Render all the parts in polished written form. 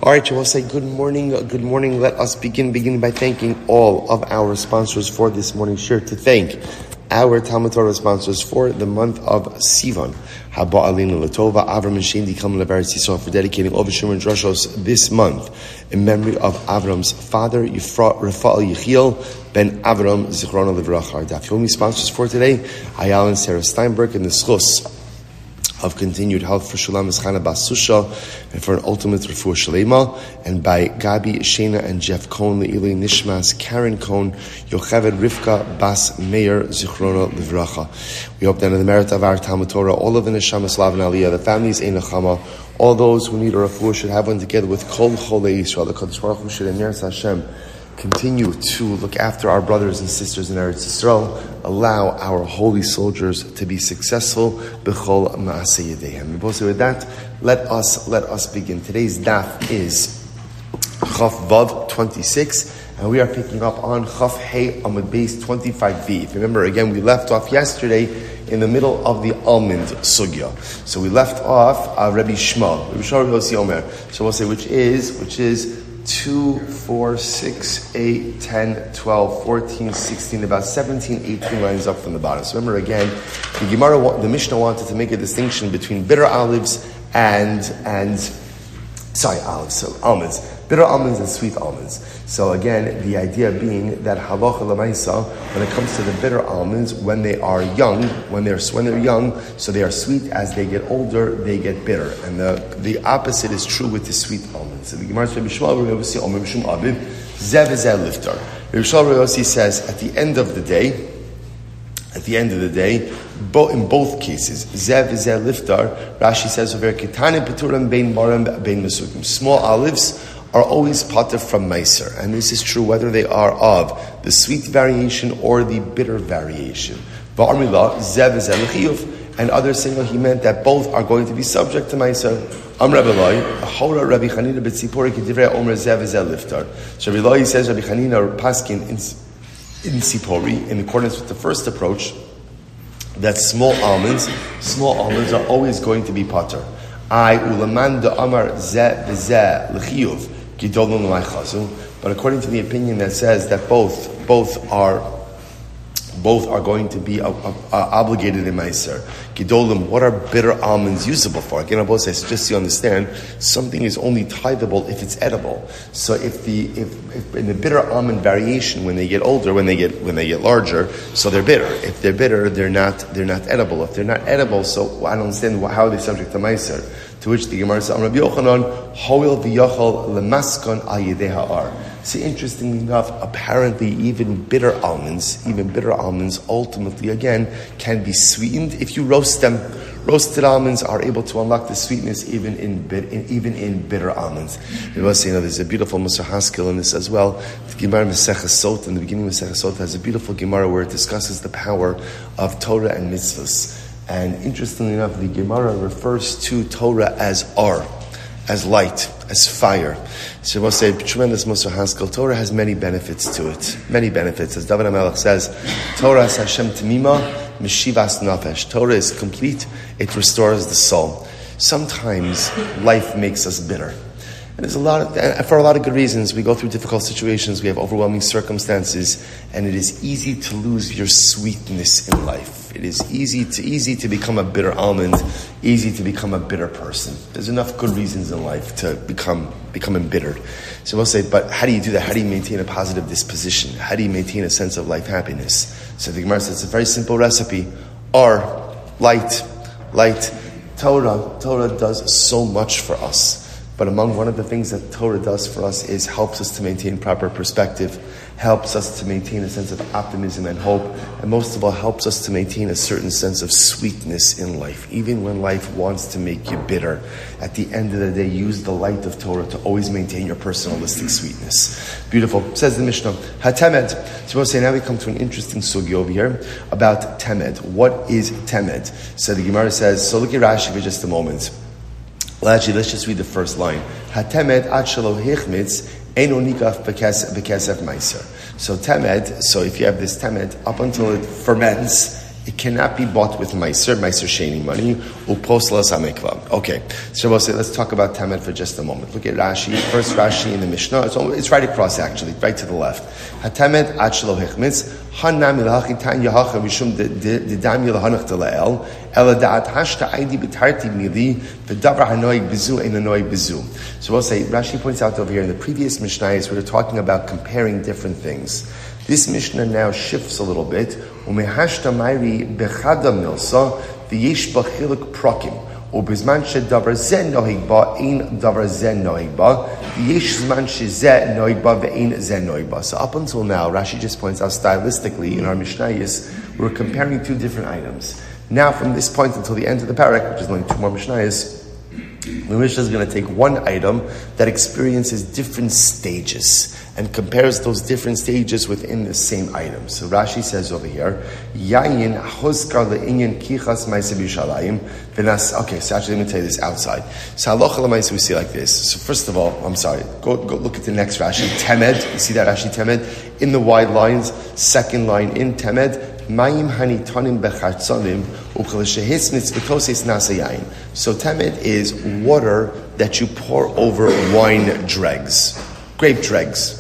All right, you will say good morning. Good morning. Let us begin by thanking all of our sponsors for this morning's share. To thank our Talmud Torah sponsors for the month of Sivan, Haba Alinu Latova, Avram and Shindi Kam Levaris Yisrael, for dedicating Ovishim and Droshos this month in memory of Avram's father, Rafa'al Yechiel ben Avram Zichrona Livracha. Daf Yomi sponsors for today, Ayal and Sarah Steinberg, and the Schus of continued health for Shulam Eschana Bas Susha and for an ultimate refuah shalema, and by Gabi, Shana, and Jeff Cohn, Le'ili Nishmas, Karen Cohn, Yocheved, Rivka, Bas Meir, Zichrona Livracha. We hope that in the merit of our Talmud Torah, all of the Neshama Slav and Aliyah, the families Ein Nechama, all those who need a refuah should have one together with Kol Cholei Yisrael. The Kadosh Baruch Hu should in Eretz Hashem continue to look after our brothers and sisters in Eretz Yisrael. Allow our holy soldiers to be successful. B'chol ma'aseh yedehem. With that, let us begin. Today's daf is Chaf Vav 26, and we are picking up on Chaf Hey Amud Beis 25b. If you remember, again, we left off yesterday in the middle of the almond sugya. So we left off Rabbi Shmuel Yossi Omer. So we'll say which is 2, 4, 6, 8, 10, 12, 14, 16, about 17, 18 lines up from the bottom. So remember again, the Mishnah wanted to make a distinction between bitter olives and almonds. Bitter almonds and sweet almonds. So again, the idea being that halacha l'maisa, when it comes to the bitter almonds, when they are young, when they're young, so they are sweet. As they get older, they get bitter, and the opposite is true with the sweet almonds. So the Gemara says, Rabbi Yossi says, at the end of the day, in both cases, zev v'zeh liftar. Rashi says over ketanim peturim bein marim bein mesukim. Small olives are always pater from meiser, and this is true whether they are of the sweet variation or the bitter variation. Va'armila zev v'zeh lechiyuv, and others say he meant that both are going to be subject to meiser. Rabbi Chanina b'tzipori k'divrei omer zev v'zeh liftar. So Rabbi Loi says Rabbi Chanina paskin in Sipori, in accordance with the first approach, that small almonds are always going to be pater. But according to the opinion that says that both are going to be obligated in Meiser. Gidolim, what are bitter almonds usable for? Again, Abba says, just so you understand, something is only tithable if it's edible. So if in the bitter almond variation, when they get older, when they get larger, so they're bitter. If they're bitter, they're not edible. If they're not edible, so I don't understand how are they subject to Meiser. To which the Gemara says, Rabbi Yochanan, Hoil v'yachal lemaskon al yedei ha'ar. See, interestingly enough, apparently even bitter almonds ultimately, again, can be sweetened if you roast them. Roasted almonds are able to unlock the sweetness even in bitter almonds. We must say, there's a beautiful Musar Haskell in this as well. The Gemara Maseches Sot, in the beginning of Maseches Sot, has a beautiful Gemara where it discusses the power of Torah and mitzvahs. And interestingly enough, the Gemara refers to Torah as ar, as light, as fire. So we'll say, tremendous Musar Haskell. Torah has many benefits to it. Many benefits. As David HaMelech says, Torah is Hashem Temima, Meshivas Nafesh. Torah is complete. It restores the soul. Sometimes life makes us bitter. And for a lot of good reasons. We go through difficult situations. We have overwhelming circumstances. And it is easy to lose your sweetness in life. It is easy to become a bitter almond, easy to become a bitter person. There's enough good reasons in life to become embittered. So we'll say, but how do you do that? How do you maintain a positive disposition? How do you maintain a sense of life happiness? So the Gemara says it's a very simple recipe. Light. Torah does so much for us. But one of the things that Torah does for us is helps us to maintain proper perspective, helps us to maintain a sense of optimism and hope, and most of all helps us to maintain a certain sense of sweetness in life. Even when life wants to make you bitter, at the end of the day, use the light of Torah to always maintain your personalistic sweetness. Beautiful. Says the Mishnah, HaTemed. So we'll say now we come to an interesting sugi over here about Temed. What is Temed? So the Gemara says, so look at Rashi for just a moment. Well, actually, let's just read the first line. HaTemed ad shelo hichmitz eno nikaf bekesef meiser. So temed, so if you have this temed, up until it ferments, It cannot be bought with Meiser Sheni money, Uposlas HaMikvah. Okay, so let's talk about Temed for just a moment. Look at Rashi, first Rashi in the Mishnah. It's right across actually, right to the left. HaTemed Ad Shelo Hichmitz, Hanam Ilhachi Tan Yahacha Mishum Didam Yilhanach Delael, Ela Da'at Hashta Aidi B'tarti Mili, V'davar HaNoig Bizu Ein HaNoig Bizu. So we'll say, Rashi points out over here in the previous Mishnayos, we were talking about comparing different things. This Mishnah now shifts a little bit. Umehashta Mairi Bechada Milsa, V'yesh B'chiluk Prokim. Ubizman shedavar zeh nohig ba, ein davar zeh nohig ba. Yesh zman shezeh nohig ba, ve'ein zeh nohig ba. So up until now, Rashi just points out stylistically in our Mishnayos, we're comparing two different items. Now, from this point until the end of the parak, which is only two more Mishnayos, the Mishnah is going to take one item that experiences different stages and compares those different stages within the same item. So Rashi says over here, Yayin hozkar le'inyan kichas ma'aseh b'Yerushalayim v'nas. Okay, so actually let me tell you this outside. So halacha l'ma'aseh we see like this. So first of all, I'm sorry, go look at the next Rashi, Temed. You see that Rashi Temed in the wide lines. Second line in Temed. Mayim hanitonim bechartzonim u'chaleshehisnitz v'toses nasayayin. So Temed is water that you pour over wine dregs, grape dregs.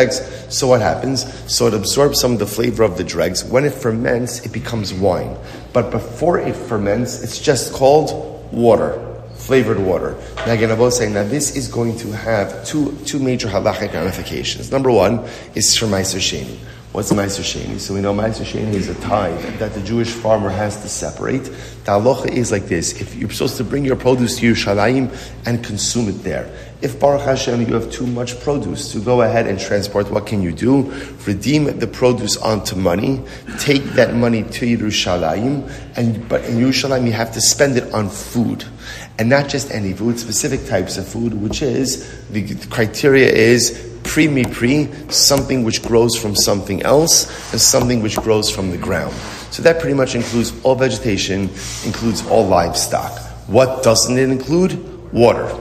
So what happens? So it absorbs some of the flavor of the dregs. When it ferments, it becomes wine. But before it ferments, it's just called water, flavored water. Now again, I was saying that this is going to have two major halachic ramifications. Number one is for Meiser Sheni. What's Meiser Sheni? So we know Meiser Sheni is a tithe that the Jewish farmer has to separate. The halacha is like this: if you're supposed to bring your produce to Yerushalayim and consume it there, if Baruch Hashem you have too much produce to go ahead and transport, what can you do? Redeem the produce onto money, take that money to Yerushalayim, but in Yerushalayim you have to spend it on food. And not just any food, specific types of food, which is, the criteria is pre, something which grows from something else, and something which grows from the ground. So that pretty much includes all vegetation, includes all livestock. What doesn't it include? Water.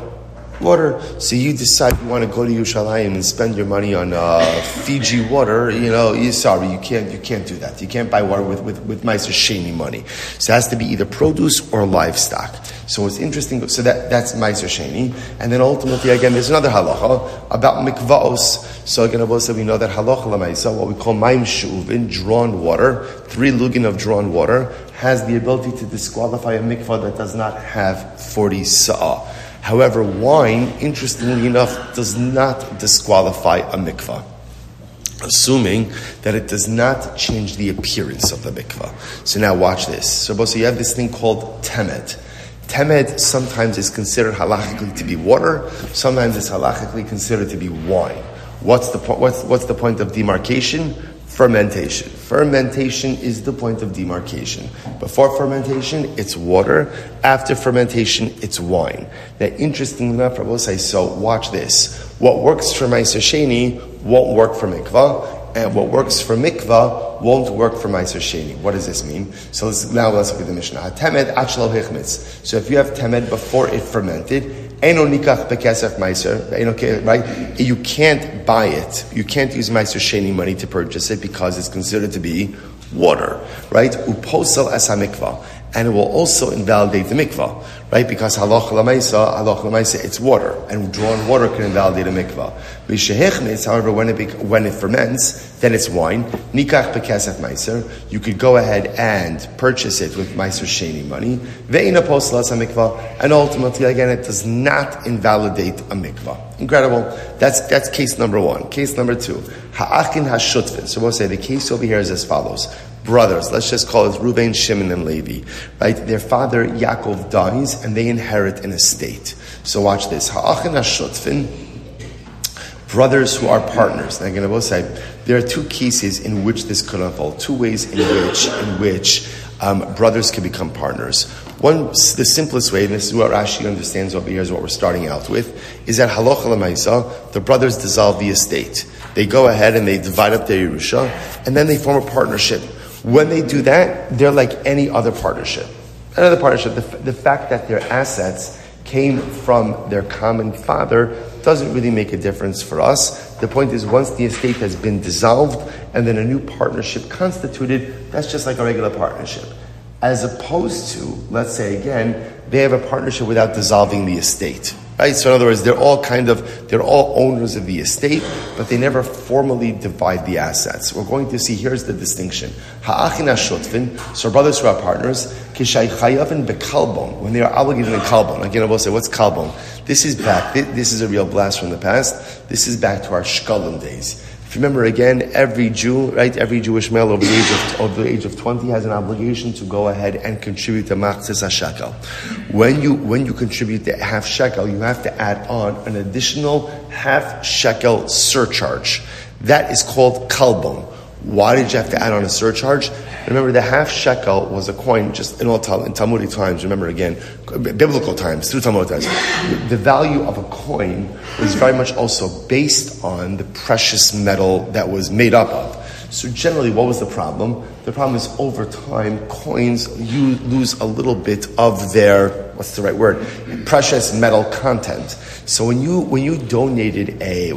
So you decide you want to go to Yerushalayim and spend your money on Fiji water. You can't do that. You can't buy water with Meiser Sheni money. So it has to be either produce or livestock. So it's interesting. So that's Meiser Sheni, and then ultimately again there's another halacha about mikvaos. So again, also we know that halacha l'maisa, what we call ma'im she'uvin, drawn water, 3 lugin of drawn water, has the ability to disqualify a mikvah that does not have 40 sa'ah. However, wine, interestingly enough, does not disqualify a mikvah, assuming that it does not change the appearance of the mikvah. So now watch this. So you have this thing called temed. Temed sometimes is considered halachically to be water, sometimes it's halachically considered to be wine. What's the point of demarcation? Fermentation. Fermentation is the point of demarcation. Before fermentation, it's water. After fermentation, it's wine. Now, interestingly enough, Rabbi say, so watch this. What works for Meiser Sheni won't work for mikvah, and what works for mikvah won't work for Meiser Sheni. What does this mean? So let's look at the Mishnah. Temed Ad Shelo Hichmitz. So if you have temed before it fermented, Eino nikach bekesef meiser, right? You can't buy it. You can't use Meiser Sheni money to purchase it because it's considered to be water, right? Uposel es hamikvah, and it will also invalidate the mikvah, right? Because halacha l'maisa, it's water, and drawn water can invalidate a mikvah. V'shehechmitz, however, when it ferments, then it's wine. Nikach bekesef meiser. You could go ahead and purchase it with Meiser Sheni money. Ve'ina posel es hamikvah, and ultimately, again, it does not invalidate a mikvah. Incredible. That's case number one. Case number two, ha'achin ha'shutvin. So we'll say the case over here is as follows. Brothers, let's just call it Reuven, Shimon, and Levi, right? Their father Yaakov dies, and they inherit an estate. So watch this. Ha'achin ha'shutvin, brothers who are partners. Now again, I will say there are two cases in which this could unfold. Two ways in which brothers can become partners. One, the simplest way, and this is what Rashi understands over here, is what we're starting out with, is that halacha l'maisa, the brothers dissolve the estate. They go ahead and they divide up their Yerusha, and then they form a partnership. When they do that, they're like any other partnership. Another partnership, the fact that their assets came from their common father doesn't really make a difference for us. The point is, once the estate has been dissolved and then a new partnership constituted, that's just like a regular partnership. as opposed to, let's say again, they have a partnership without dissolving the estate. Right? So in other words, they're all owners of the estate, but they never formally divide the assets. We're going to see, here's the distinction. Ha'achin ha'shotvin, so brothers who are partners, kishay chayavin bekalbon, when they are obligated in kalbon. Again, I will say, what's kalbon? This is back, this is a real blast from the past. This is back to our shkalim days. If you remember again, every Jew, right, every Jewish male over the age of 20 has an obligation to go ahead and contribute to machzis hashekel. When you contribute the half shekel, you have to add on an additional half shekel surcharge. That is called kalbon. Why did you have to add on a surcharge? Remember, the half shekel was a coin, just in Talmudic times, remember again, biblical times, through Talmudic times. The value of a coin was very much also based on the precious metal that was made up of. So generally, what was the problem? The problem is over time, coins lose a little bit of their, what's the right word? Precious metal content. So when you donated a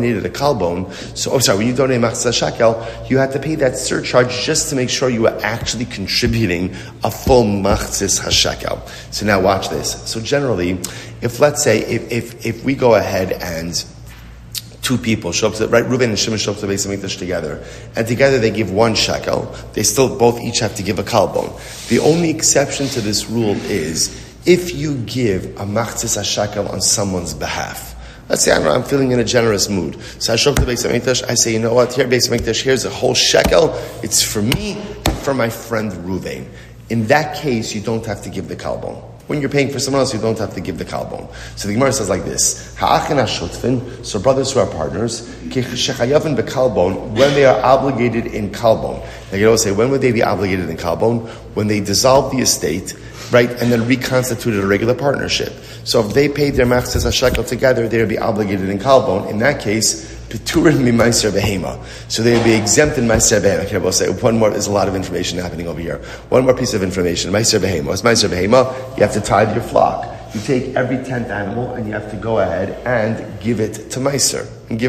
kalbon, when you donated machzis shekel, you had to pay that surcharge just to make sure you were actually contributing a full machzis hashekel. So now watch this. So generally, if let's say if we go ahead and two people show up to, right, Reuben and Shimon show up to the Beis Hamikdash together, and together they give 1 shekel, they still both each have to give a kalbon. The only exception to this rule is if you give a machzis hashekel on someone's behalf. Let's say I'm feeling in a generous mood. So I show up to the Beis Hamikdash, I say, you know what, here Beis Hamikdash, here's a whole shekel, it's for me and for my friend Reuven. In that case, you don't have to give the kalbon. When you're paying for someone else, you don't have to give the kalbon. So the Gemara says like this: Ha'achin ha'shotvin, so brothers who are partners, k'shechayavin bekalbon, when they are obligated in kalbon. Now you say, when would they be obligated in kalbon? When they dissolve the estate, right, and then reconstituted a regular partnership. So if they paid their machzis hashekel together, they would be obligated in kalbon. In that case, Peturin mi meiser behema. So they would be exempt in meiser behema. Okay, I will say one more. There's a lot of information happening over here. One more piece of information. Meiser behema. What's meiser behema? You have to tithe your flock. You take every 10th animal and you have to go ahead and give it to meiser.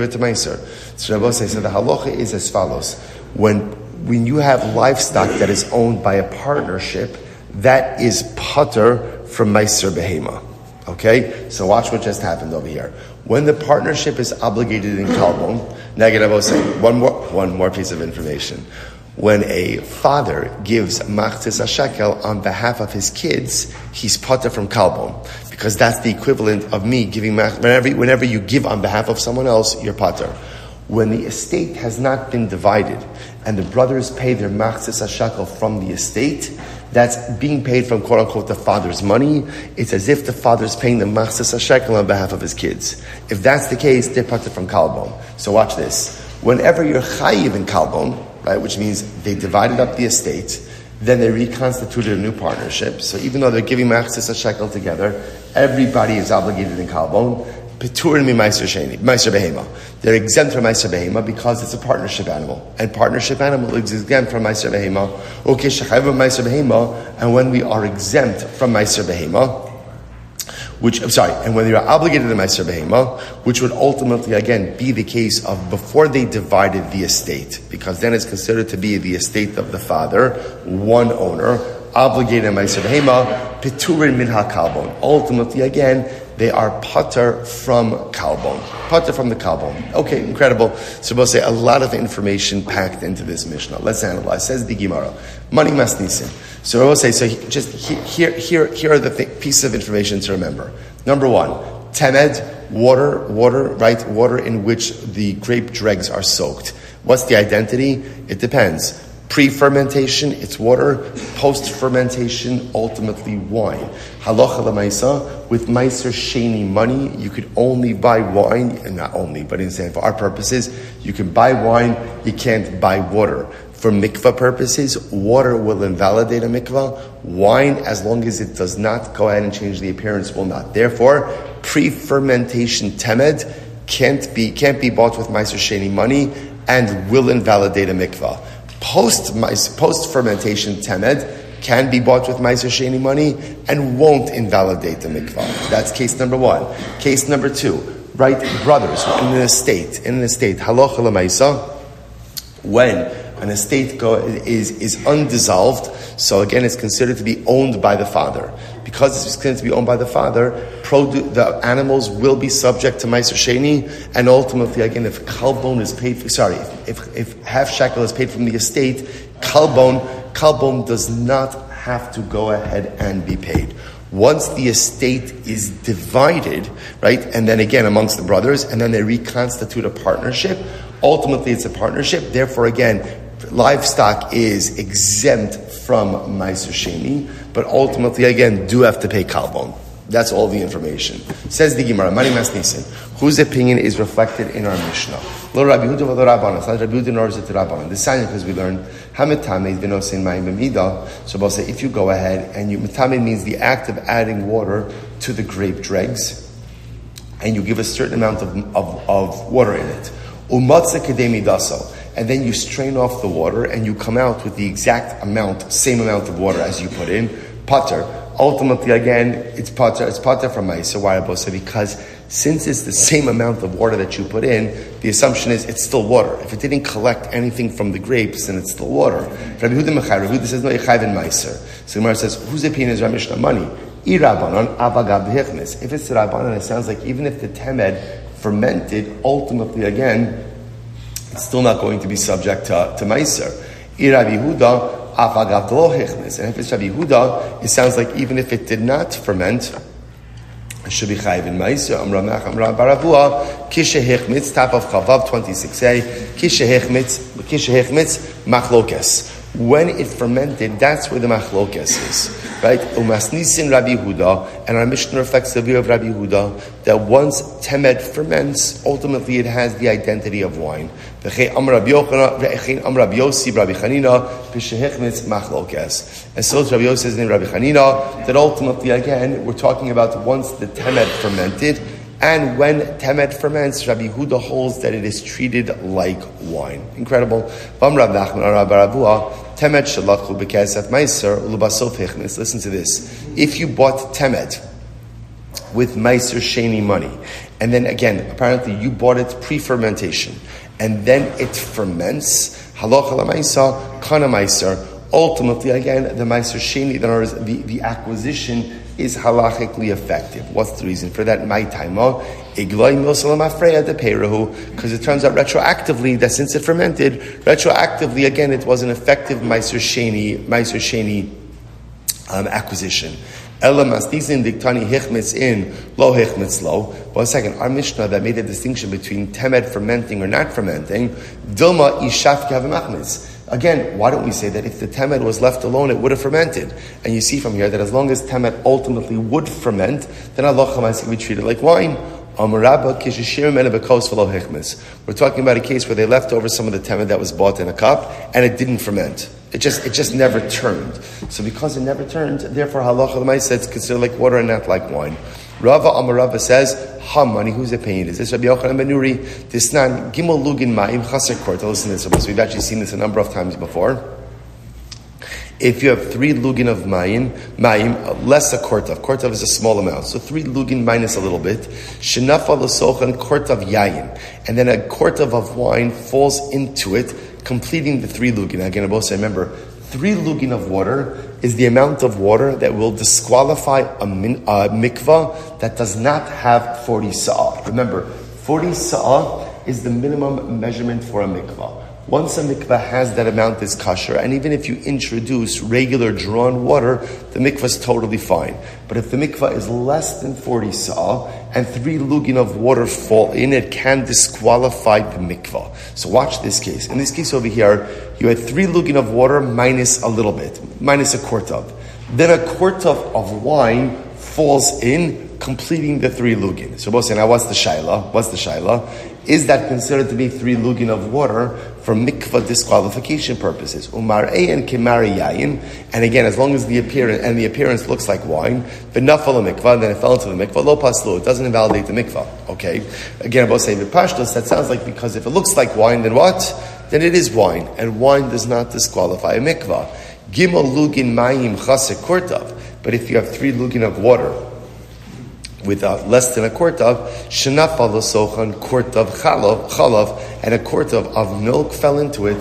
So Rabbi says, so the halacha is as follows: when you have livestock that is owned by a partnership, that is pater from meiser behema. Okay, so watch what just happened over here. When the partnership is obligated in kalbon, one more piece of information. When a father gives machzis hashekel on behalf of his kids, he's pater from kalbon, because that's the equivalent of me giving whenever you give on behalf of someone else, you're pater. When the estate has not been divided and the brothers pay their machzis hashekel from the estate, that's being paid from quote unquote the father's money. It's as if the father's paying the machzis hashekel on behalf of his kids. If that's the case, they're pater from kalbon. So watch this. Whenever you're chayiv in kalbon, right, which means they divided up the estate, then they reconstituted a new partnership. So even though they're giving machzis hashekel together, everybody is obligated in kalbon. Peturin mi meiser behema. They're exempt from meiser behema because it's a partnership animal, and partnership animal is exempt from meiser behema. Okay, shechayv meiser behema, and when we are exempt from meiser behema, and when they are obligated to meiser behema, which would ultimately again be the case of before they divided the estate, because then it's considered to be the estate of the father, one owner, obligated to meiser behema, peturin min ha-kalbon. Ultimately, again, they are pater from kalbon. Pater from the kalbon. Okay, incredible. So we'll say a lot of information packed into this Mishnah. Let's analyze. Says the Gemara. Mani masnisim. So we'll say, here are the pieces of information to remember. Number 1, temed, water, right? Water in which the grape dregs are soaked. What's the identity? It depends. Pre-fermentation, it's water. Post-fermentation, ultimately wine. Halacha l'maisa, with meiser sheni money, you could only buy wine, and not only, but for our purposes, you can buy wine, you can't buy water. For mikvah purposes, water will invalidate a mikvah. Wine, as long as it does not go ahead and change the appearance, will not. Therefore, pre-fermentation temed can't be bought with meiser sheni money and will invalidate a mikvah. Post-fermentation temed can be bought with meiser sheni money and won't invalidate the mikvah. That's case number 1. Case number 2, right? Brothers in an estate, halacha l'maisa, when an estate is undissolved, so again it's considered to be owned by the father. Because it's considered to be owned by the father, the animals will be subject to Meiser Sheni, and ultimately, again, if kalbon is paid for, if half shekel is paid from the estate, kalbon does not have to go ahead and be paid. Once the estate is divided, right, and then again amongst the brothers, and then they reconstitute a partnership, ultimately it's a partnership, therefore again, livestock is exempt from Meiser Sheni, but ultimately again, do have to pay kalbon. That's all the information. Says the Gemara, Mani Masnisin, whose opinion is reflected in our Mishnah? Lo Rabbi Yehuda v'lo Rabbanan. It's not Rabbi Yehuda nor is it Rabbanan. This is because we learned Hametame v'nosein mayim b'mida. So we'll say if you go ahead and Metame means the act of adding water to the grape dregs, and you give a certain amount of water in it. Umatza kedei midaso. And then you strain off the water and you come out with the exact amount, same amount of water as you put in, pater. Ultimately, again, it's pater from Meiser. Why, Abosa? Because since it's the same amount of water that you put in, the assumption is it's still water. If it didn't collect anything from the grapes, then it's still water. Rabbi Yehuda says, no, Yechav in Meiser. So Gemara says, whose opinion is Ramishna money? If it's Rabbanan, it sounds like even if the temed fermented, ultimately, again, it's still not going to be subject to Meiser. Rabbi Yehuda, and if it's Rabbi Yehuda, it sounds like even if it did not ferment, it should be chayiv in Meiser. Amra Baravua, Kishe Hechmitz, top of Chavav 26a, Kishe Hechmitz, Machlokes. When it fermented, that's where the machlokes is, right? Umasnisin Rabbi Yehuda, and our Mishnah reflects the view of Rabbi Yehuda that once temed ferments, ultimately it has the identity of wine. And so Rabbi Yossi says in Rabbi Chanina that ultimately, again, we're talking about once the temed fermented, and when temed ferments, Rabbi Yehuda holds that it is treated like wine. Incredible. Listen to this. If you bought temed with Meiser Sheni money, and then again, apparently you bought it pre-fermentation, and then it ferments, halacha l'maisa, kana Meiser. Ultimately, again, the Meiser Sheni, the acquisition is halachically effective. What's the reason for that? My taima, because it turns out retroactively that since it fermented, retroactively again it was an effective Meiser Sheni acquisition. One second, our Mishnah that made a distinction between temed fermenting or not fermenting, Dilma ishaf kavimachmitz. Again, why don't we say that if the temed was left alone, it would have fermented? And you see from here that as long as temed ultimately would ferment, then Allah can be treated like wine. We're talking about a case where they left over some of the temed that was bought in a cup, and it didn't ferment. It just never turned. So because it never turned, therefore halacha l'maisa it's considered like water and not like wine. Rava Amar Rava says, Hamani, whose opinion is this? Rabbi Yochanan ben Nuri, Disnan, Gimel Lugin Ma'im Chaser Korta. Listen to this, we've actually seen this a number of times before. If you have 3 lugin of ma'im, less a kortav. Kortav is a small amount. So 3 lugin minus a little bit. Shenafa l'sochan kortav yayin. And then a kortav of wine falls into it, completing the 3 lugin. Again, I both say, remember, 3 lugin of water is the amount of water that will disqualify a mikvah that does not have 40 sa'ah. Remember, 40 sa'ah is the minimum measurement for a mikvah. Once a mikvah has that amount, is kosher, and even if you introduce regular drawn water, the mikvah is totally fine. But if the mikvah is less than 40 sa'ah, and 3 lugin of water fall in, it can disqualify the mikvah. So watch this case. In this case over here, you had 3 lugin of water minus a little bit, minus a kortav. Then a kortav of wine falls in, completing the 3 lugin. So both say, now what's the shaila? Is that considered to be 3 lugin of water for mikvah disqualification purposes? Umar and kemari yayin, and again, as long as the appearance looks like wine, v'nafal mikvah, then it fell into the mikvah, lo paslu, it doesn't invalidate the mikvah. Okay, again, both say v'pashtos. That sounds like because if it looks like wine, then what? Then it is wine, and wine does not disqualify a mikvah. Gimel lugin mayim chase kortav, but if you have 3 lugin of water with less than a kortav, shenafal l'sochan kortav chalav, and a kortav of milk fell into it,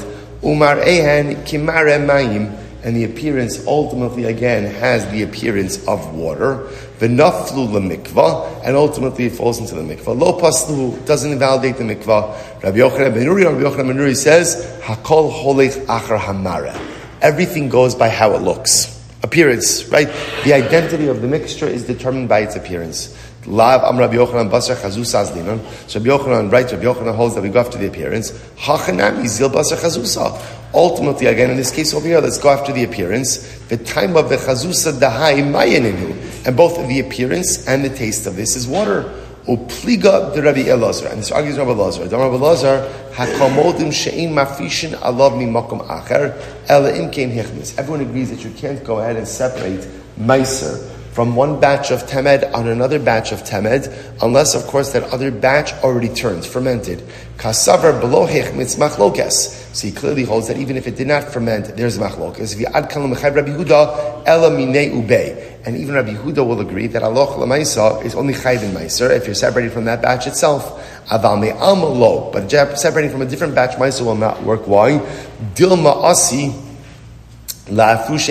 Umar ehen kimare mayim, and the appearance ultimately again has the appearance of water. V'naflu lemikvah, and ultimately it falls into the mikvah. Lo paslu, doesn't invalidate the mikvah. Rabbi Yochanan ben Nuri says, Hakol holech achar hamara. Everything goes by how it looks. Appearance, right? The identity of the mixture is determined by its appearance. Lav am Rabbi Yochanan basar chazusa azlinon. So Rabbi Yochanan writes, Rabbi Yochanan holds that we go after the appearance. Hachanami zil basar chazusa. Ultimately, again, in this case over here, let's go after the appearance. The time of the chazusa dahai mayaninu. And both the appearance and the taste of this is water. Upliga de Rabbi Elazar. And this argues Rabbi Elazar. Rabbi Elazar, hakamodim she'im mafishin alav mi makom acher, ela im kein hichmis. Everyone agrees that you can't go ahead and separate meiser from one batch of temed on another batch of temed, unless, of course, that other batch already turned, fermented. Kasavar below hichmitz machlokes. So he clearly holds that even if it did not ferment, there's machlokes. If you add kalam mechayv Rabbi Yehuda, ela minei ubei. And even Rabbi Yehuda will agree that aloch l'maisa is only chayv in meiser if you're separating from that batch itself. Aval me'am lo, but separating from a different batch meiser will not work. Why? Dilma asi. Because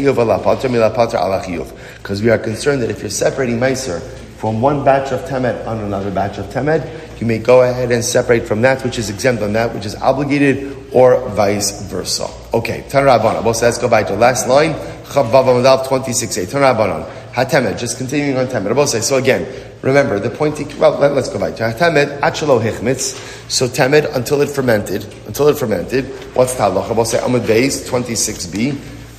we are concerned that if you're separating meiser from one batch of temed on another batch of temed, you may go ahead and separate from that which is exempt on that which is obligated, or vice versa. Okay, Tan Rabbanan. Well, so let's go back to the last line. Chavav Amadav 26a. Tan Rabbanan. Hatemed. Just continuing on temed. So again, remember the point. Let's go back to hatemed. Achelo hichmitz. So temed until it fermented. What's the halacha? We'll say Amud Beis 26b.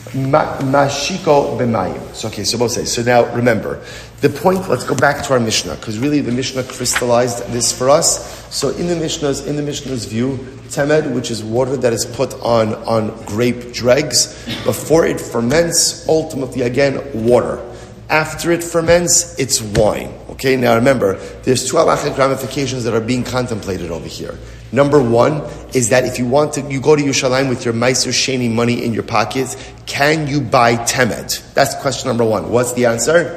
Mashiko b'mayim. So okay, so we'll say. So now remember the point. Let's go back to our Mishnah, because really the Mishnah crystallized this for us. So in the Mishnah's view, temed, which is water that is put on grape dregs before it ferments, ultimately again water. After it ferments, it's wine. Okay, now remember, there's two halachic ramifications that are being contemplated over here. Number one is that if you go to Yerushalayim with your Meiser Sheni money in your pocket, can you buy temed? That's question number one. What's the answer?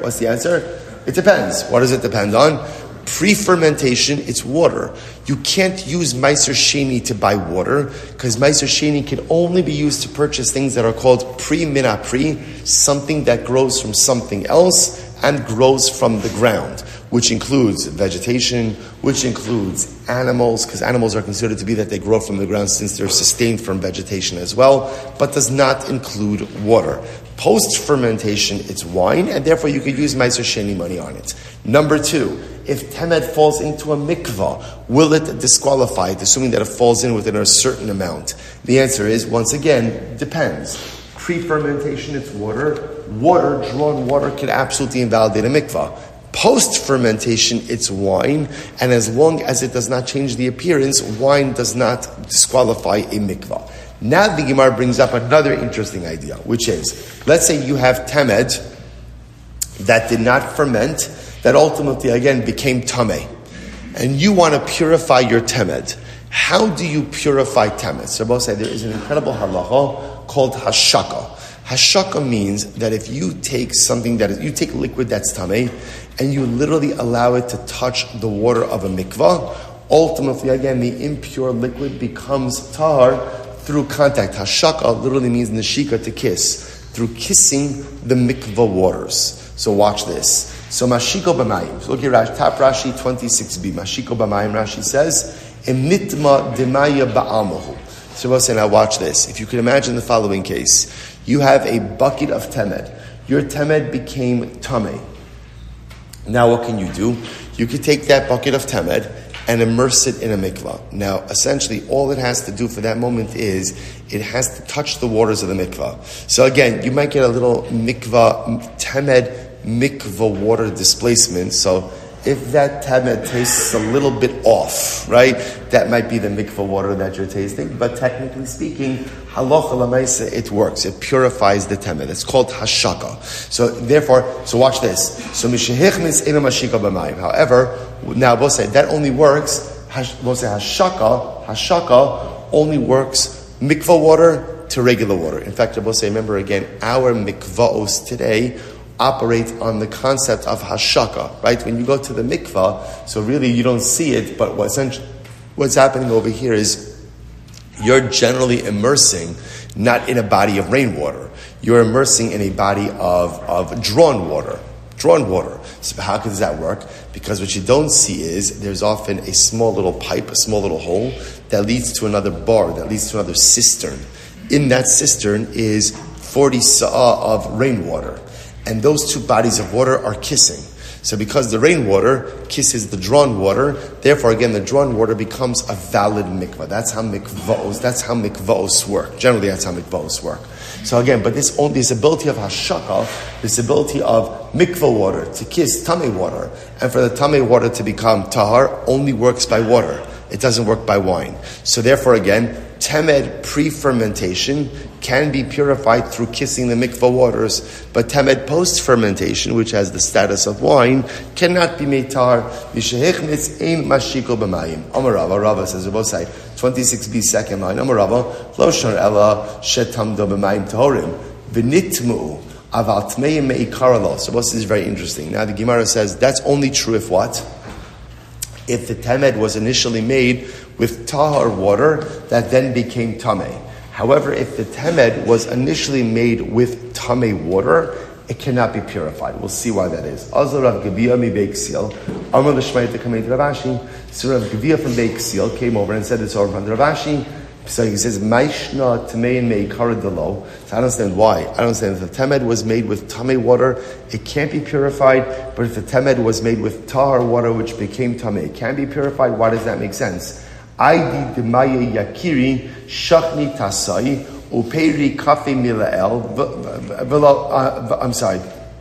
It depends. What does it depend on? Pre-fermentation, it's water. You can't use Meiser Sheni to buy water, because Meiser Sheni can only be used to purchase things that are called pre-minapri, something that grows from something else and grows from the ground, which includes vegetation, which includes animals, because animals are considered to be that they grow from the ground since they're sustained from vegetation as well, but does not include water. Post-fermentation, it's wine, and therefore you could use Meiser Sheni money on it. Number two, if temed falls into a mikvah, will it disqualify it, assuming that it falls in within a certain amount? The answer is, once again, depends. Pre-fermentation, it's water. Drawn water can absolutely invalidate a mikvah. Post-fermentation, it's wine, and as long as it does not change the appearance, wine does not disqualify a mikvah. Now the Gemara brings up another interesting idea, which is, let's say you have temed that did not ferment, that ultimately again became tameh, and you want to purify your temed. How do you purify temed? So both say there is an incredible halacha called hashaka. Hashaka means that if you take you take liquid that's tameh, and you literally allow it to touch the water of a mikvah, ultimately again the impure liquid becomes tahar through contact. Hashaka literally means neshika, to kiss, through kissing the mikvah waters. So watch this. So mashiko b'mayim. So look at top Rashi 26b. Mashiko b'mayim. Rashi says, emitma demaya ba'amahu. So we'll say, now watch this. If you can imagine the following case. You have a bucket of temed. Your temed became tameh. Now what can you do? You could take that bucket of temed and immerse it in a mikvah. Now, essentially, all it has to do for that moment is it has to touch the waters of the mikvah. So again, you might get a little temed mikvah water displacement. So if that temed tastes a little bit off, right, that might be the mikvah water that you're tasting. But technically speaking, halacha l'maisa, it works. It purifies the temed. It's called hashaka. So therefore, watch this. So mishehichnis ena mashika b'mayim. However, now we'll say that only works. We'll say hashaka only works mikvah water to regular water. In fact, we'll say, remember again, our mikvahos today operate on the concept of hashaka, right? When you go to the mikvah, so really you don't see it, but what's happening over here is you're generally immersing not in a body of rainwater. You're immersing in a body of drawn water. Drawn water. So how does that work? Because what you don't see is there's often a small little pipe, a small little hole that leads to another bar, that leads to another cistern. In that cistern is 40 sa'ah of rainwater. And those two bodies of water are kissing. So because the rainwater kisses the drawn water, therefore again the drawn water becomes a valid mikvah. That's how mikvahos work. Generally that's how mikvahos work. So again, but this ability of hashaka, this ability of mikvah water to kiss tamei water, and for the tamei water to become tahar, only works by water. It doesn't work by wine. So therefore again, temed pre-fermentation can be purified through kissing the mikvah waters, but temed post-fermentation, which has the status of wine, cannot be made tahar. Mishehechmitz ein mashiko b'mayim. Amar Rava says, Rabbi say, 26b second line, Amar Rava, lo shar ela shetamdo b'mayim tahorim, v'nitmu aval tmeim me'ikar lo. So this is very interesting. Now the Gemara says, that's only true if what? If the temed was initially made with tahar water that then became tamei. However, if the temed was initially made with tamei water, it cannot be purified. We'll see why that is. Azar Rav Gavia mi Beik Seal, Amar l'Shmayit Kamei Rav Ashi. So Rav Gavia from Beik Seal came over and said this over from Rav Ashi. So he says, Maishna Tamein Meikara Delo. So I don't understand why. I don't understand. If the temed was made with tamei water, it can't be purified. But if the temed was made with tahar water, which became tamei, it can be purified. Why does that make sense? Aidi Demaye Yakiri Shachni Tasai Uperi Kafe Milael I'm sorry.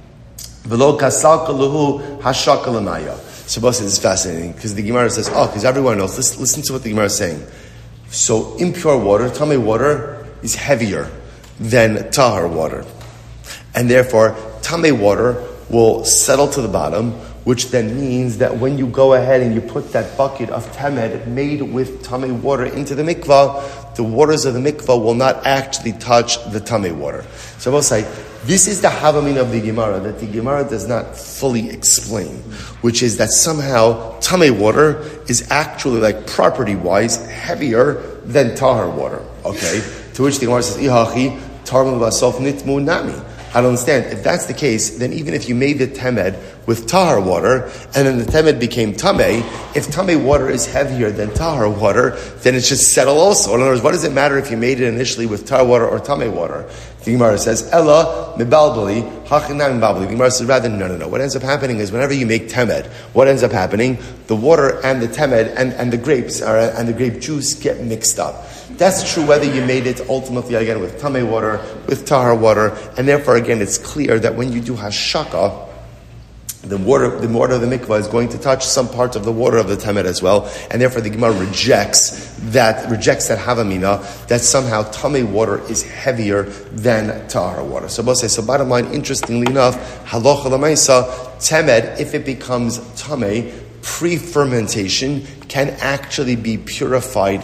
Velo Kasal Kaluhu Hashakalamaya. So this is fascinating because the Gemara says, because everyone knows. Listen to what the Gemara is saying. So impure water, tamei water, is heavier than tahar water. And therefore, tamei water will settle to the bottom, which then means that when you go ahead and you put that bucket of temed made with tamei water into the mikvah, the waters of the mikvah will not actually touch the tamei water. So I will say, this is the havamina of the Gemara that the Gemara does not fully explain, which is that somehow tamei water is actually, like property-wise, heavier than tahar water. Okay? To which the Gemara says, Ihachi, tarmel vasof nitmu nami. I don't understand. If that's the case, then even if you made the temed with tahar water, and then the temed became tamei, if tamei water is heavier than tahar water, then it should settle also. In other words, what does it matter if you made it initially with tahar water or tamei water? The Gemara says, Ella mibalbali, hachinam mibalbali. The Gemara says, rather, no. What ends up happening is whenever you make temed, what ends up happening? The water and the temed and the grapes and the grape juice get mixed up. That's true whether you made it ultimately, again, with tamei water, with tahar water, and therefore, again, it's clear that when you do hashaka, the water of the mikvah is going to touch some part of the water of the temed as well, and therefore the Gemara rejects that havamina, that somehow tamei water is heavier than tahar water. So bottom line, interestingly enough, halacha l'maisa, temed, if it becomes tamei, pre-fermentation can actually be purified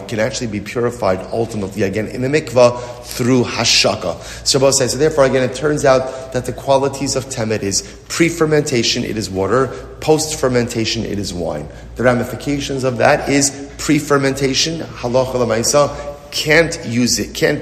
ultimately again in the mikvah through hashaka. So therefore again it turns out that the qualities of temed is pre-fermentation it is water, post-fermentation it is wine. The ramifications of that is pre-fermentation, halacha l'maisa, can't use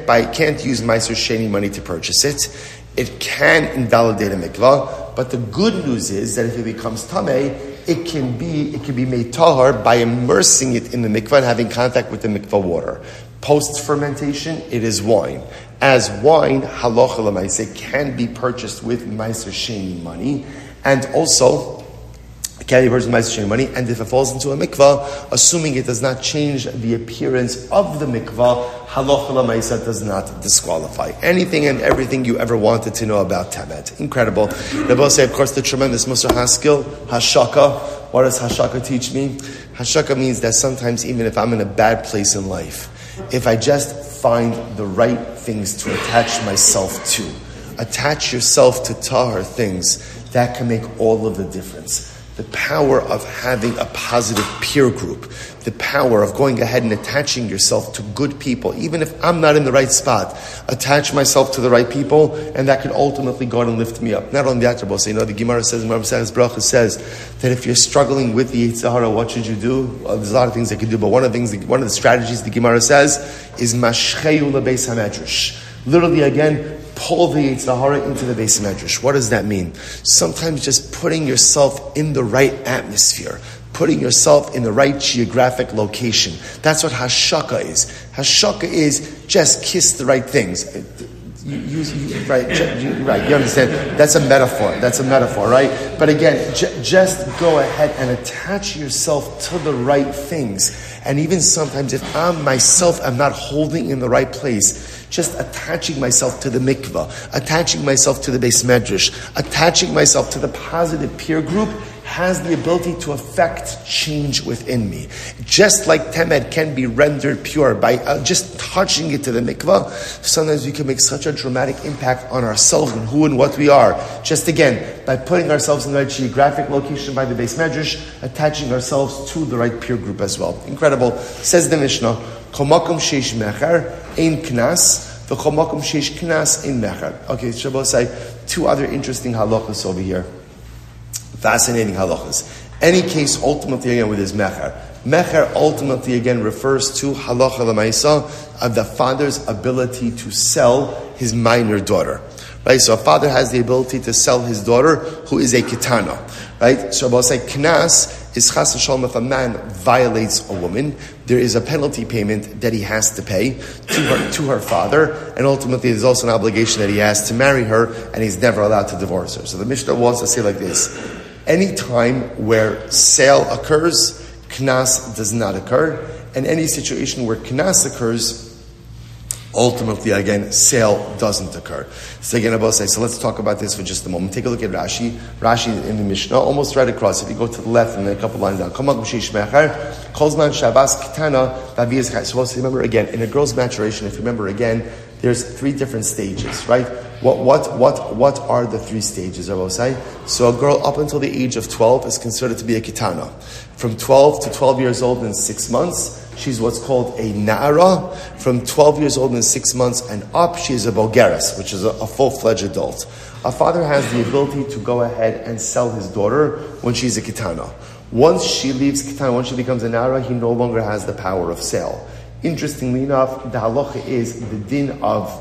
Meiser Sheni money to purchase it. It can invalidate a mikvah, but the good news is that if it becomes tamei, it can be made tahar by immersing it in the mikvah and having contact with the mikvah water. Post-fermentation, it is wine. As wine, halacha l'maaseh, can be purchased with Meiser Sheni money, and also can be purchased with Meiser Sheni money, and if it falls into a mikvah, assuming it does not change the appearance of the mikvah, halacha l'maaseh does not disqualify. Anything and everything you ever wanted to know about temed. Incredible. Rabbi say, of course, the tremendous Musar Haskell, hashaka. What does hashaka teach me? Hashaka means that sometimes even if I'm in a bad place in life, if I just find the right things to attach myself to, attach yourself to tahar things, that can make all of the difference. the power of having a positive peer group, the power of going ahead and attaching yourself to good people. Even if I'm not in the right spot, attach myself to the right people, and that can ultimately go and lift me up. Not only that, Rabbi, the Gemara says, Bracha says that if you're struggling with the Yetzer Hara, what should you do? Well, there's a lot of things they can do, but one of the strategies the Gemara says is mashcheyu lebeis hamedrash. Literally, again, pull the Yetzer Hara into the Beis Medrash. What does that mean? Sometimes just putting yourself in the right atmosphere, putting yourself in the right geographic location. That's what hashaka is. Hashaka is just kiss the right things. Right, you understand? That's a metaphor, right? But again, just go ahead and attach yourself to the right things. And even sometimes if I'm not holding in the right place, just attaching myself to the mikvah, attaching myself to the Beis Medrash, attaching myself to the positive peer group has the ability to affect change within me. Just like Temed can be rendered pure by just touching it to the mikvah, sometimes we can make such a dramatic impact on ourselves and who and what we are. Just again, by putting ourselves in the right geographic location by the Beis Medrash, attaching ourselves to the right peer group as well. Incredible. Says the Mishnah, Kol makom sheish mecher ein knas, v'kol makom sheish knas ein mecher. Okay, Shabbos say two other interesting halachas over here. Fascinating halachas. Any case, ultimately again with his mecher. Mecher ultimately again refers to halacha l'maisa of the father's ability to sell his minor daughter. Right, so a father has the ability to sell his daughter who is a kitana. Right, so I'll say knas is chas v'shalom. If a man violates a woman, there is a penalty payment that he has to pay to her father, and ultimately there's also an obligation that he has to marry her, and he's never allowed to divorce her. So the Mishnah wants to say like this: any time where sale occurs, knas does not occur, and any situation where knas occurs, ultimately, again, sale doesn't occur. So again, so let's talk about this for just a moment. Take a look at Rashi. Rashi in the Mishnah, almost right across. If you go to the left and then a couple lines down. So remember again, in a girl's maturation, if you remember again, there's three different stages, right? What are the three stages, Rabosai? So a girl up until the age of 12 is considered to be a kitana. From 12 to 12 years old in 6 months, she's what's called a na'ara. From 12 years old and 6 months and up, she is a bogeres, which is a full-fledged adult. A father has the ability to go ahead and sell his daughter when she's a kitana. Once she leaves kitana, once she becomes a na'ara, he no longer has the power of sale. Interestingly enough, the halacha is the din of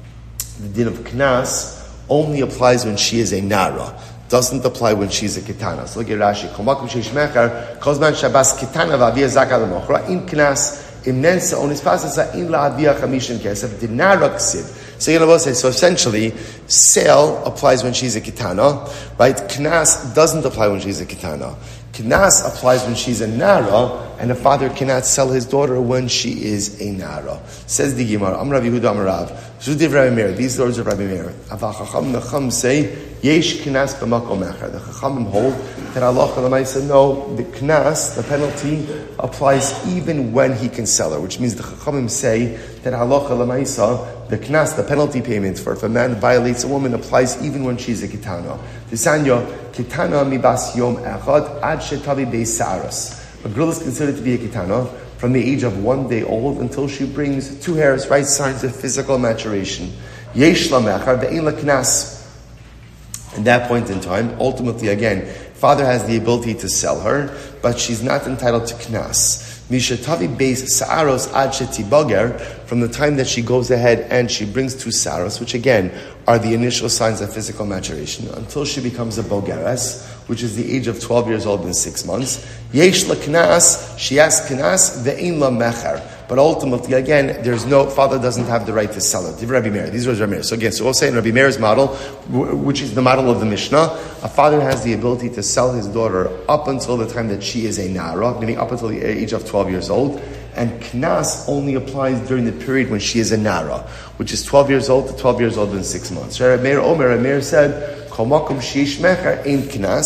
knas only applies when she is a na'ara. Doesn't apply when she's a kitana. So look at Rashi. Kol makom sheish mecher, kol zman shabas kitana v'avia zaka l'mochra, im knas, im nensa onis pasasa, in la'avia chamishin kesef, dinara ksiv. So essentially, sale applies when she's a kitana, right? Knas doesn't apply when she's a kitana. Knas applies when she's a nara, and a father cannot sell his daughter when she is a nara. Says the Gemara, Amar Rabbi Yehuda Amar Rav, Zudiv Rabbi Meir, these words of Rabbi Meir. Aval Chacham Nacham say, Yesh knas b'makom echer. The Chachamim hold that Allah said, no, the knas, the penalty, applies even when he can sell her, which means the Chachamim say that Allah the knas, the penalty payment for if a man violates a woman, applies even when she's a kitana. Tisanya, kitana mibas yom echad ad shetavi beis sa'aras. A girl is considered to be a kitana from the age of 1 day old until she brings 2 hairs, right, signs of physical maturation. Yesh la mechar ve'in la knas. At that point in time, ultimately again, father has the ability to sell her, but she's not entitled to knas. Mishatavi beis sa'aros ad shetibager, from the time that she goes ahead and she brings 2 sa'aros, which again are the initial signs of physical maturation, until she becomes a bogeres, which is the age of 12 years old and 6 months. Yesh la knas, she has knas, ve'in la mecher. But ultimately, again, father doesn't have the right to sell it. Rabbi Meir, these are Rabbi Meir. So again, so we'll say in Rabbi Meir's model, which is the model of the Mishnah, a father has the ability to sell his daughter up until the time that she is a na'ara, meaning up until the age of 12 years old. And knas only applies during the period when she is a na'ara, which is 12 years old to 12 years old and 6 months. Rabbi Meir said, Kol makom sheish mecher ein knas,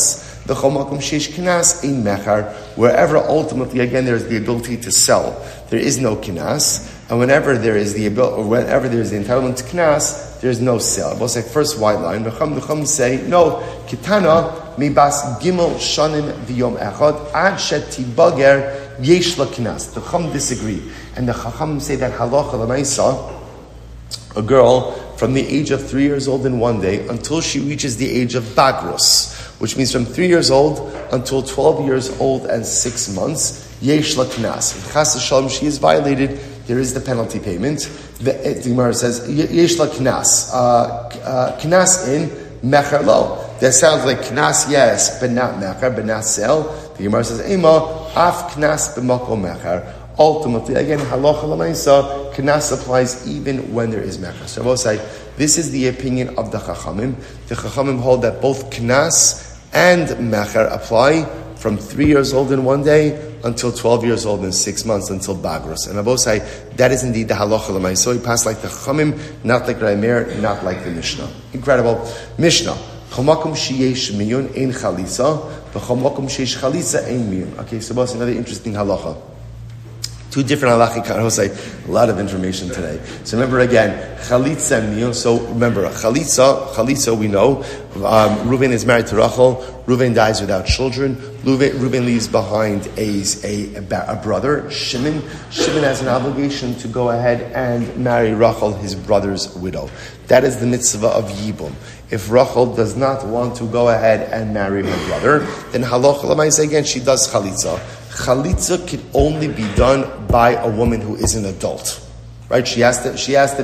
The chomakum sheish kinas ein mechar. Wherever ultimately, again, there is the ability to sell, there is no kinas. And whenever there is the entitlement to knas, there is no sale. We'll say first white line. The Chum say no. Kitana mibas gimel shanim v'yom echad ad shetibager yesh la knas. The Chum disagree, and the Chacham say that halacha l'maisa, a girl from the age of 3 years old in one day until she reaches the age of bagrus, which means from 3 years old until 12 years old and 6 months, yesh la knas. If chas v'shalom she is violated, there is the penalty payment. The Gemara says, yesh la knas. Knas in, mecher lo. That sounds like knas, yes, but not mecher, but not sell. The Gemara says, ema, af knas b'mako mecher. Ultimately, again, halacha l'maisa, knas applies even when there is mecher. So I will say, this is the opinion of the Chachamim. The Chachamim hold that both knas and mecher apply from 3 years old in one day until 12 years old in 6 months, until Bagrus. And Abu say, that is indeed the halacha l'maisa. So he passed like the Chachamim, not like Raimer, not like the Mishnah. Incredible. Mishnah. Chomakum sheyesh miyun ein chalisa, v'chomakum sheyesh chalisa ein miyun. Okay, so that's another interesting halacha. Two different halachic, I will say, a lot of information today. So remember again, chalitza and miyun. So remember, chalitza we know, Reuven is married to Rachel, Reuven dies without children, Reuven leaves behind a brother, Shimon. Shimon has an obligation to go ahead and marry Rachel, his brother's widow. That is the mitzvah of Yibum. If Rachel does not want to go ahead and marry her brother, then halacha l'maisa again, she does chalitza. Chalitza can only be done by a woman who is an adult, right? She can't be a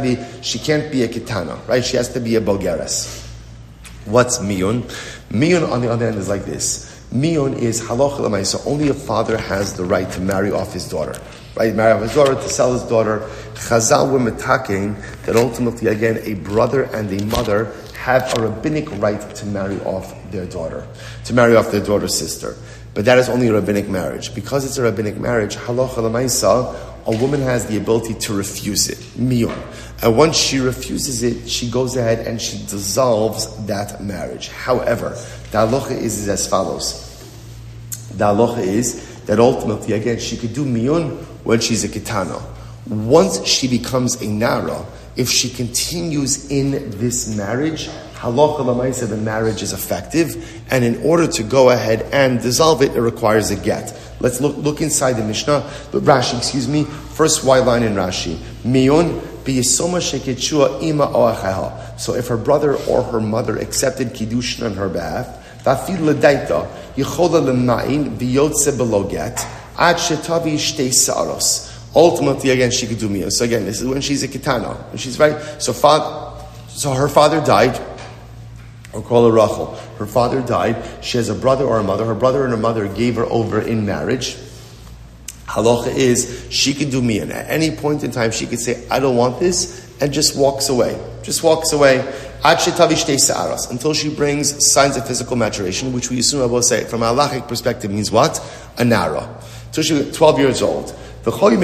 kitana, right? She has to be a bogeres. What's miyun? Miyun on the other hand is like this. Miyun is halacha l'maisa. Only a father has the right to marry off his daughter, right? Marry off his daughter, to sell his daughter. Chazal were metaking that ultimately, again, a brother and a mother have a rabbinic right to marry off their daughter, to marry off their daughter's sister. But that is only a rabbinic marriage. Because it's a rabbinic marriage, halacha l'maisa, a woman has the ability to refuse it, miyun. And once she refuses it, she goes ahead and she dissolves that marriage. However, the halacha is as follows. The halacha is that ultimately, again, she could do miyun when she's a kitana. Once she becomes a nara, if she continues in this marriage, halacha l'maisa, the marriage is effective, and in order to go ahead and dissolve it, it requires a get. Let's look inside the Mishnah, Rashi, first white line in Rashi. Miyun b'yisoma sheketshua ima oacheha. So if her brother or her mother accepted kiddushin on her behalf, v'afil l'daita yichola l'ma'in v'yotze below get ad shetavi shtei saros. Ultimately, again, she could do miyun. So again, this is when she's a kitana. When she's right. So her father died. Or call her Rachel. Her father died. She has a brother or a mother. Her brother and her mother gave her over in marriage. Halacha is she could do miyun. At any point in time, she could say, "I don't want this," and just walks away. Just walks away. Ad shetavi shtei sa'aros, until she brings signs of physical maturation, which we assume I will say from a halachic perspective means what? A nara. Until she was 12 years old. Again,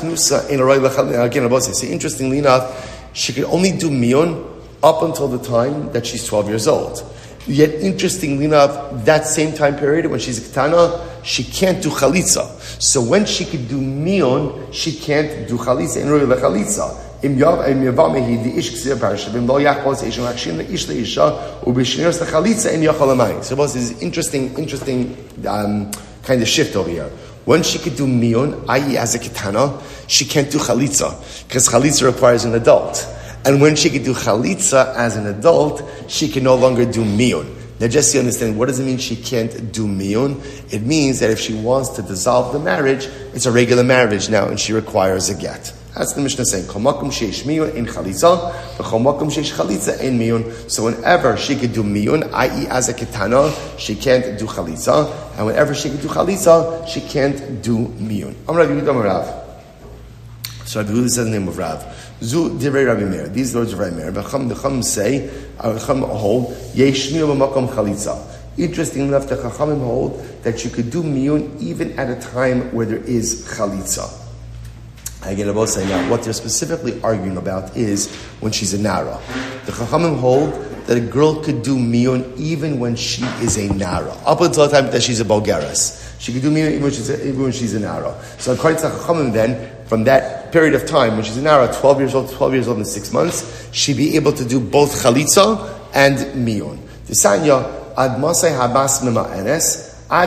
I will say, interestingly enough, she could only do miyun up until the time that she's 12 years old. Yet, interestingly enough, that same time period, when she's a ketana, she can't do chalitza. So when she could do miyun, she can't do chalitza. In roy lechalitza. Im yavamehi the ish ksir parsha bim lo yachos eishon akshin the ish leisha ubishniros the chalitza in yachalamayim. So this is interesting kind of shift over here. When she could do miyun, i.e. as a ketana, she can't do chalitza because chalitza requires an adult. And when she could do chalitza as an adult, she can no longer do miyun. Now just to understand, what does it mean she can't do miyun? It means that if she wants to dissolve the marriage, it's a regular marriage now, and she requires a get. That's the Mishnah saying, Kol makom sheish miyun in chalitza, v'chol makom sheish chalitza in miyun. So whenever she could do miyun, i.e. as a ketana, she can't do chalitza. And whenever she could do chalitza, she can't do miyun. I'm Rabbi Yehuda Rav. So Rabbi Yehuda says the name of Rav. Zu divrei Rabbi Meir. These words of Rabbi Meir. The Chacham say, Chacham hold, yesh miyun b'makom chalitza. Interesting enough, the Chachamim hold that you could do miyun even at a time where there is chalitza. Again, I say now, what they're specifically arguing about is when she's a nara. The Chachamim hold that a girl could do miyun even when she is a nara. Up until the time that she's a bogeres. She could do miyun even when she's a nara. So according to Chachamim then, from that period of time, when she's a nara, 12 years old and 6 months, she'd be able to do both chalitza and miyun. The Sanya, ad masay habas mima'enes,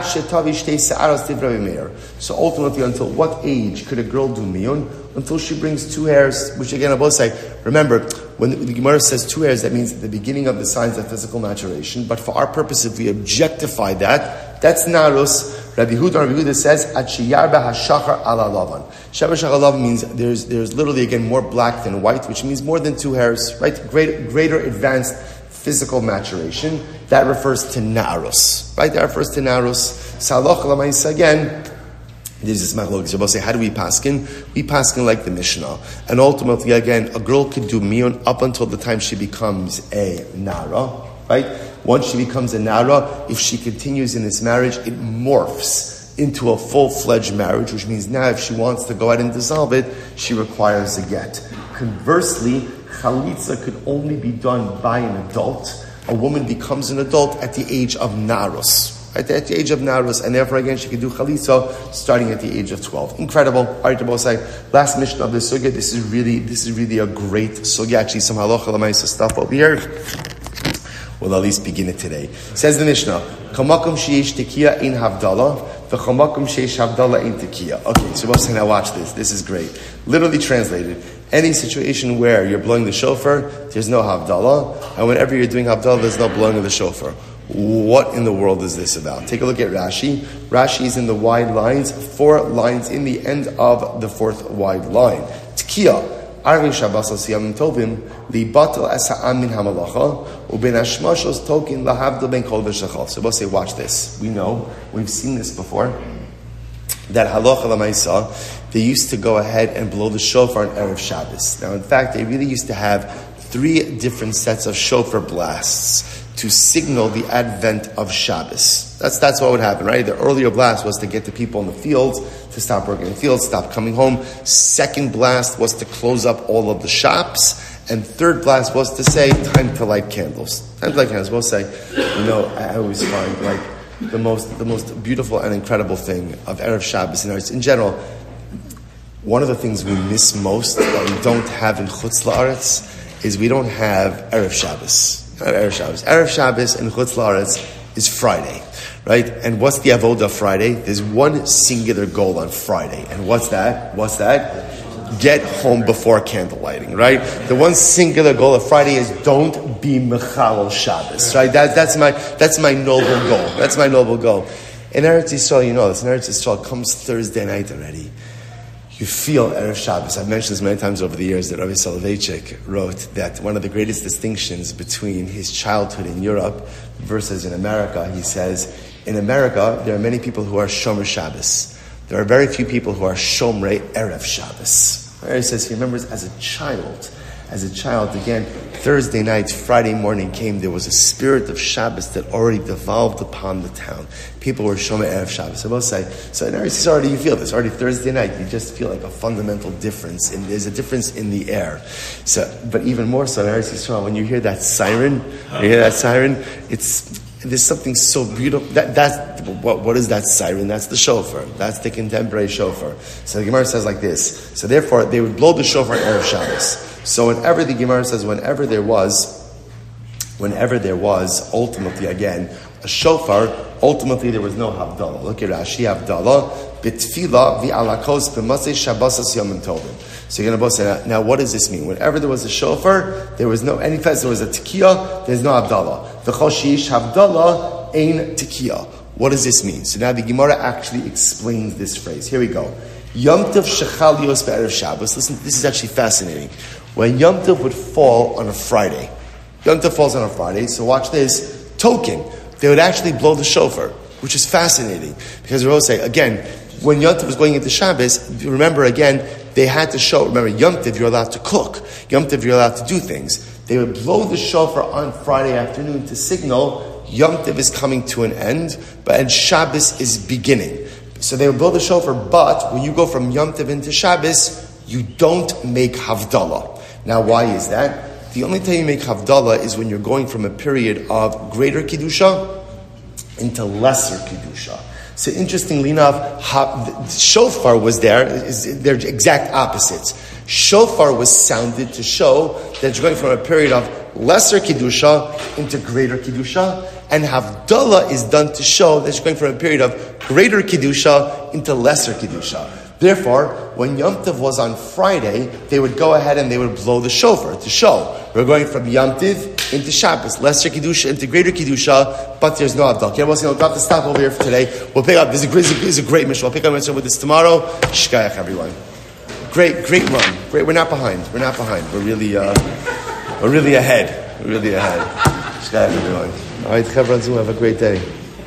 so ultimately, until what age could a girl do miyun? Until she brings 2 hairs, which again, I both say, remember, when the Gemara says 2 hairs, that means the beginning of the signs of physical maturation. But for our purpose, if we objectify that, that's narus. Rabbi Huda says, Ad sheyarba hashachar ala lavan. Shachar lavan means there's literally, again, more black than white, which means more than 2 hairs, right? Greater advanced physical maturation. That refers to narus, right? That refers to narus. Saloch l'maisa again. There's this machlokes. You'll say, how do we paskin? We paskin like the Mishnah, and ultimately, again, a girl could do miyun up until the time she becomes a nara, right? Once she becomes a nara, if she continues in this marriage, it morphs into a full-fledged marriage, which means now, if she wants to go ahead and dissolve it, she requires a get. Conversely, chalitza could only be done by an adult. A woman becomes an adult at the age of narus. At the age of narus, and therefore again she can do chalitza starting at the age of 12. Incredible. All right, Rabosai, last mission of this sugya. This is really a great sugya. Actually, some halacha l'maisa stuff over here. We'll at least begin it today. Says the Mishnah, Kamakum sheish tekiya in havdalah, v'chamakum sheish havdalah in tekiya. Okay, so Rabosai, now watch this. This is great. Literally translated. Any situation where you're blowing the shofar, there's no havdalah, and whenever you're doing havdalah, there's no blowing of the shofar. What in the world is this about? Take a look at Rashi. Rashi is in the wide lines, 4 lines in the end of the 4th wide line. Tkiya, Arvin Shabbos Asiyam Tovim, the Batal Asa'am min Hamalacha, Uben Ashmashos Tokin Lahavdal Ben Kol Veshachal. So we'll say, watch this. We know, we've seen this before, that halacha l'maisa, they used to go ahead and blow the shofar on Erev Shabbos. Now, in fact, they really used to have 3 different sets of shofar blasts to signal the advent of Shabbos. That's what would happen, right? The earlier blast was to get the people in the fields to stop working in the fields, stop coming home. Second blast was to close up all of the shops. And third blast was to say, time to light candles. Time to light candles. We'll say, I always find like the most beautiful and incredible thing of Erev Shabbos in general. One of the things we miss most that we don't have in Chutz La'aretz is we don't have Erev Shabbos. Erev Shabbos in Chutz La'aretz is Friday, right? And what's the avodah of Friday? There's one singular goal on Friday. And what's that? Get home before candle lighting, right? The one singular goal of Friday is don't be Mechalel Shabbos, right? That's my noble goal. That's my noble goal. In Eretz Yisrael, in Eretz Yisrael comes Thursday night already. You feel Erev Shabbos. I've mentioned this many times over the years that Rabbi Soloveitchik wrote that one of the greatest distinctions between his childhood in Europe versus in America, he says, in America, there are many people who are Shomer Shabbos. There are very few people who are Shomrei Erev Shabbos. He says he remembers as a child, again, Thursday night, Friday morning came, there was a spirit of Shabbos that already devolved upon the town. People were Shomer Erev Shabbos. I will say, so in Eretz Yisrael already you feel this, already Thursday night, you just feel like a fundamental difference, and there's a difference in the air. So, but even more so in Eretz Yisrael, when you hear that siren, there's something so beautiful. What is that siren? That's the shofar. That's the contemporary shofar. So the Gemara says like this. So therefore, they would blow the shofar on Erev Shabbos. So whenever the Gemara says, whenever there was, ultimately again, a shofar, ultimately there was no Havdalah. Look at Rashi, Havdalah, B'tfila v'alakos b'masei Shabbos yomim tovim. So you're going to say, now what does this mean? Whenever there was a shofar, there was no, any place there was a tekiah, there's no Havdalah. V'chol sheish Havdalah ein tekiah. What does this mean? So now the Gemara actually explains this phrase. Here we go. Yom Tov shechal yos be'erev Shabbos. Listen, this is actually fascinating. When Yom Tov would fall on a Friday, Yom Tov falls on a Friday, so watch this, token, they would actually blow the shofar, which is fascinating. Because we will say, again, when Yom Tov was going into Shabbos, remember again, they had to show, remember, Yom Tov you're allowed to cook, Yom Tov you're allowed to do things. They would blow the shofar on Friday afternoon to signal Yom Tov is coming to an end, and Shabbos is beginning. So they would blow the shofar, but when you go from Yom Tov into Shabbos, you don't make Havdalah. Now, why is that? The only time you make Havdalah is when you're going from a period of greater Kedusha into lesser Kedusha. So interestingly enough, shofar was there. They're exact opposites. Shofar was sounded to show that you're going from a period of lesser Kedusha into greater Kedusha, and Havdalah is done to show that you're going from a period of greater Kedusha into lesser Kedusha. Therefore, when Yom Tov was on Friday, they would go ahead and they would blow the shofar to show we're going from Yom Tov into Shabbos, lesser Kedusha into greater Kedusha, but there's no Havdalah. Okay, we'll have to stop over here for today. We'll pick up, this is a great mission. We'll pick up with this tomorrow. Shkayach, everyone. Great run. Great, we're not behind. We're really ahead. Shkayach, everyone. All right, Chevron Zoom, have a great day.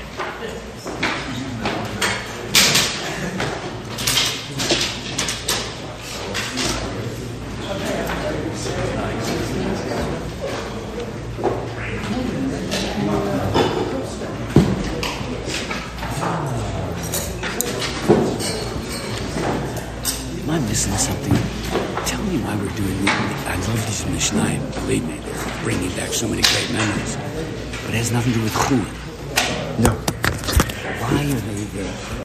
Am I missing something? Tell me why we're doing it. I love these Mishnayim. Believe me, they're bringing back so many great memories. But it has nothing to do with Chulin. No. Why are they there?